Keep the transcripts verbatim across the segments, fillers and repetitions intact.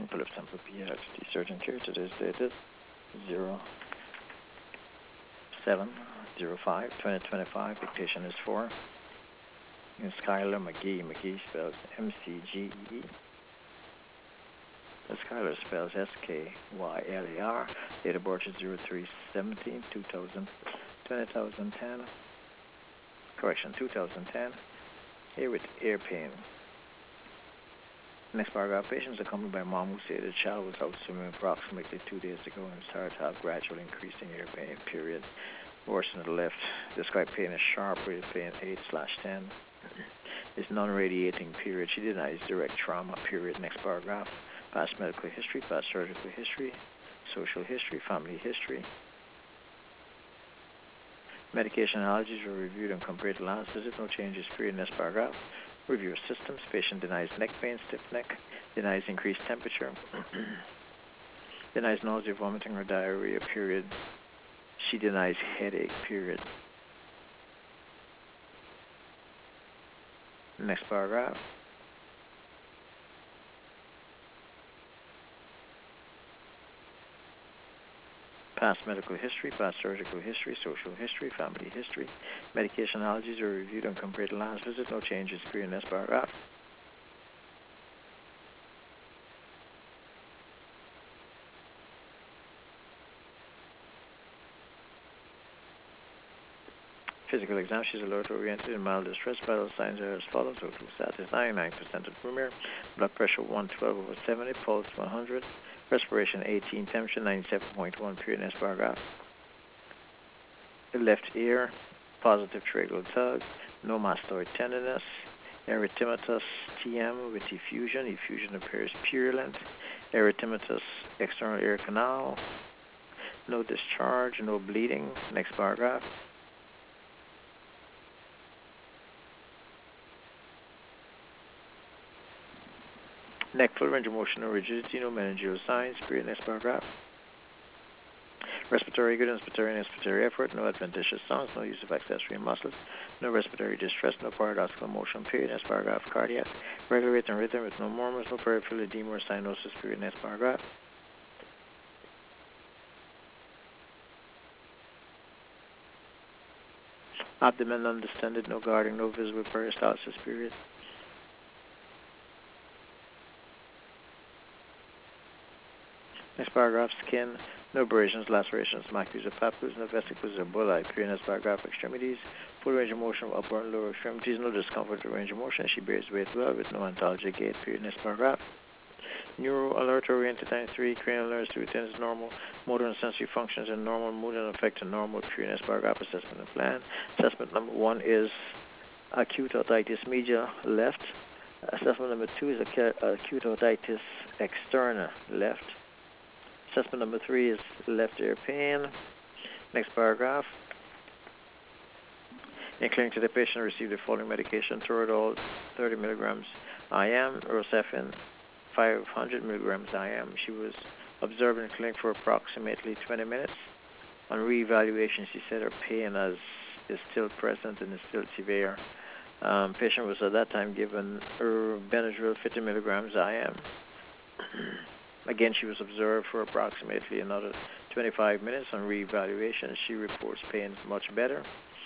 Phillips Temple P H D Surgeon Care. Today's date is zero seven zero five twenty twenty-five. The patient is for Skylar McGee. McGee spells M C G E E. Skylar spells S K Y L A R. Date of birth is zero three seventeen two thousand, twenty ten. Correction, two thousand ten. Here with ear pain. Next paragraph, patients accompanied by mom who said the child was out swimming approximately two days ago and started to have gradual increasing ear pain, period. Worsen to the left. Described pain as sharp, rate of pain eight slash ten. Is non-radiating, period. She denies direct trauma, period. Next paragraph. Past medical history, past surgical history, social history, family history. Medication allergies were reviewed and compared to last visit. No changes, period. Next paragraph. Review of systems. Patient denies neck pain, stiff neck. Denies increased temperature. Denies nausea, vomiting, or diarrhea, period. She denies headache, period. Next paragraph. Past medical history, past surgical history, social history, family history. Medication allergies were reviewed and compared to last visit. No changes, period. Next paragraph. Physical exam, she's alert-oriented and mild distress. Vital signs are as follows. Total status ninety-nine percent of premier. Blood pressure one twelve over seventy. Pulse one hundred. Respiration eighteen. Temperature ninety-seven point one. Period. Next paragraph. The left ear. Positive tracheal tug. No mastoid tenderness. Erythematous T M with effusion. Effusion appears purulent. Erythematous external ear canal. No discharge. No bleeding. Next paragraph. Neck, full range of motion, no rigidity, no meningeal signs. Period. Next paragraph. Respiratory good, inspiratory and expiratory effort, no adventitious sounds, no use of accessory muscles, no respiratory distress, no paradoxical motion. Period. Next paragraph. Cardiac, regular rate and rhythm with no murmurs, no peripheral edema or cyanosis. Period. Next paragraph. Abdomen undistended, no guarding, no visible peristalsis. Period. Next paragraph. Skin, no abrasions, lacerations, macules or papules, no vesicles or bullae. Period. Next paragraph. Extremities, full range of motion of upper and lower extremities, no discomfort or range of motion. She bears weight well with no ontologic gait. Period. Next paragraph. Neuro alert oriented ninety-three, cranial nerves through is normal, motor and sensory functions are normal, mood and affect are normal. Period. Next paragraph. Assessment and plan. Assessment number one is acute otitis media, left. Assessment number two is acute otitis externa, left. Assessment number three is left ear pain. Next paragraph. In clinic to the patient received the following medication: Toradol thirty milligrams I M, Rosefin five hundred milligrams I M. She was observed in clinic for approximately twenty minutes. On reevaluation, she said her pain as is still present and is still severe. Um, patient was at that time given Benadryl fifty milligrams I M. Again, she was observed for approximately another twenty-five minutes. On reevaluation, she reports pain much better.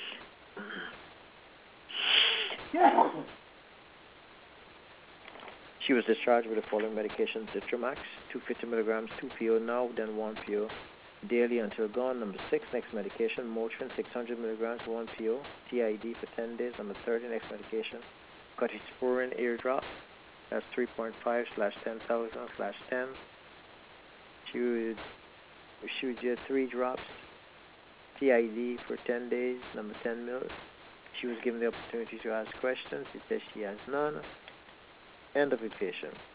She was discharged with the following medications: Zitromax, two hundred fifty milligrams, two P O now, then one P O daily until gone. Number six, next medication, Motrin, six hundred milligrams, one P O, T I D for ten days. Number thirty, next medication, Corticosteroid eardrop, that's three point five slash ten thousand slash ten. She would, she would get three drops, T I D for ten days, number ten mil. She was given the opportunity to ask questions. She says she has none. End of the patient.